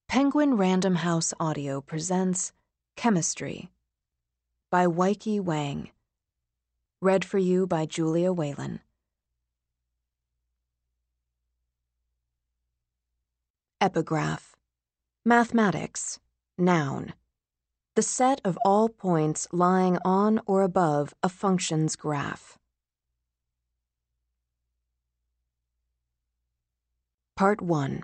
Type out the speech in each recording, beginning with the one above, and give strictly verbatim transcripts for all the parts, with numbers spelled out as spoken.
Penguin Random House Audio presents Chemistry by Weike Wang. Read for you by Julia Whalen. Epigraph. Mathematics. Noun. The set of all points lying on or above a function's graph. Part one.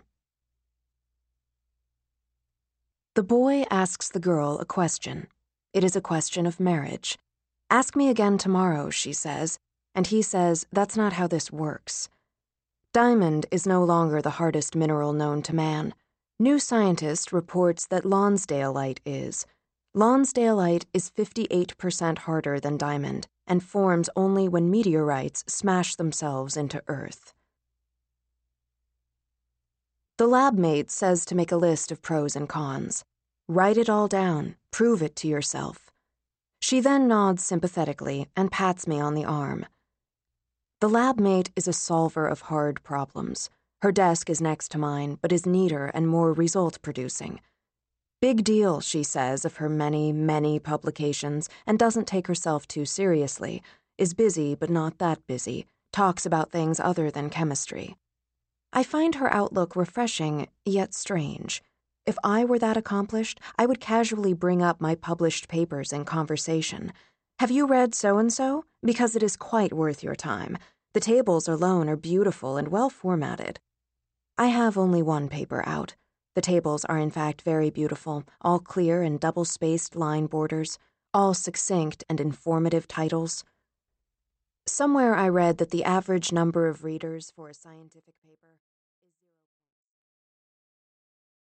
The boy asks the girl a question. It is a question of marriage. "Ask me again tomorrow," she says, and he says, "That's not how this works." Diamond is no longer the hardest mineral known to man. New Scientist reports that Lonsdaleite is. Lonsdaleite is fifty-eight percent harder than diamond and forms only when meteorites smash themselves into Earth. The lab mate says to make a list of pros and cons. Write it all down, prove it to yourself. She then nods sympathetically and pats me on the arm. The lab mate is a solver of hard problems. Her desk is next to mine, but is neater and more result-producing. Big deal, she says of her many, many publications, and doesn't take herself too seriously, is busy but not that busy, talks about things other than chemistry. I find her outlook refreshing, yet strange. If I were that accomplished, I would casually bring up my published papers in conversation. "Have you read so-and-so? Because it is quite worth your time. The tables alone are beautiful and well formatted." I have only one paper out. The tables are in fact very beautiful, all clear and double-spaced line borders, all succinct and informative titles. Somewhere I read that the average number of readers for a scientific paper